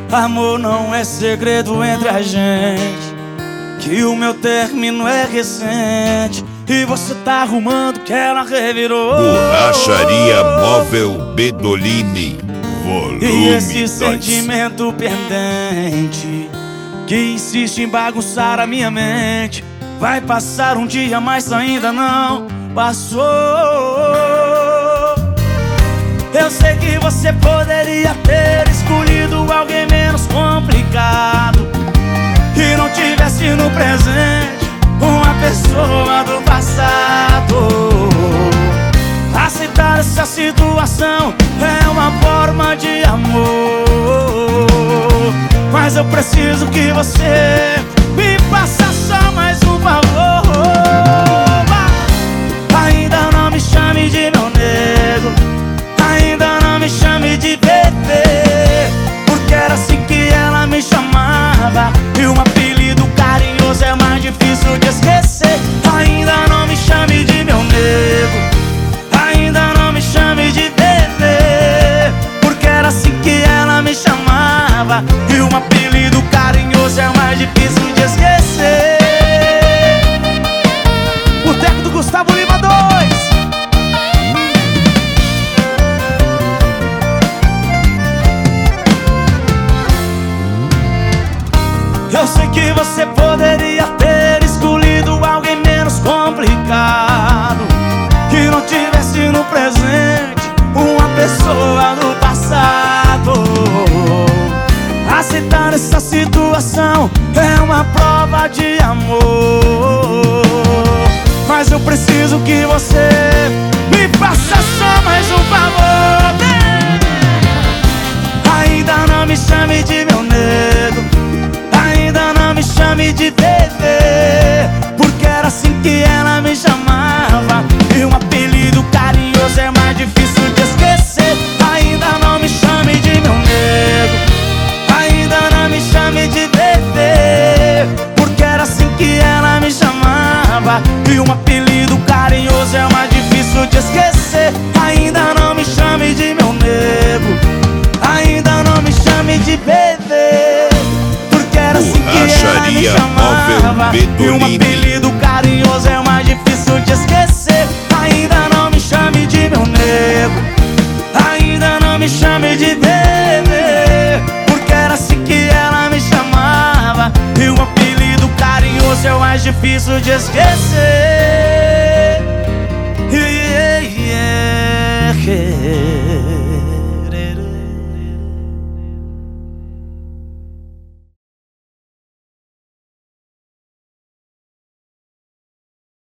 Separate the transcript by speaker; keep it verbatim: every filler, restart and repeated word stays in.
Speaker 1: Amor, não é segredo entre a gente que o meu término é recente e você tá arrumando que ela revirou.
Speaker 2: Borracharia Móvel Bedolini, volume
Speaker 1: E esse
Speaker 2: dois.
Speaker 1: sentimento pendente que insiste em bagunçar a minha mente vai passar um dia, mas ainda não passou. Eu sei que você poderia ter escolhido alguém menos complicado e não tivesse no presente uma pessoa do passado. Aceitar essa situação é uma forma de amor, mas eu preciso que você me faça só mais um favor. Ainda não me chame de meu nego, ainda não me chame de bebê, porque era assim que ela me chamava e um apelido carinhoso é mais difícil de esquecer. Ainda não me chame de meu nego, ainda não me chame de bebê, porque era assim que ela me chamava e um apelido carinhoso é mais difícil de esquecer. Boteco do Gustavo Lima dois. Eu sei que você poderia ter escolhido alguém menos complicado que não tivesse no presente uma pessoa do passado. Aceitar essa situação é uma prova de amor, mas eu preciso que você me faça só mais um favor. Ainda não me chame de meu nego, ainda não me chame de bebê, porque era assim que ela me chamava e um apelido carinhoso é mais difícil de esquecer. Ainda não me chame de meu nego, ainda não me chame de bebê, porque era assim que ela me chamava e um apelido carinhoso é mais difícil de esquecer. Ainda não me chame de meu nego, ainda não me chame de bebê, porque era assim que ela me chamava e um apelido carinhoso é mais difícil de esquecer. Ainda não me chame de meu nego, ainda não me chame de bebê, porque era assim que ela me chamava e um apelido carinhoso é o mais difícil de esquecer. Yeah, yeah, yeah.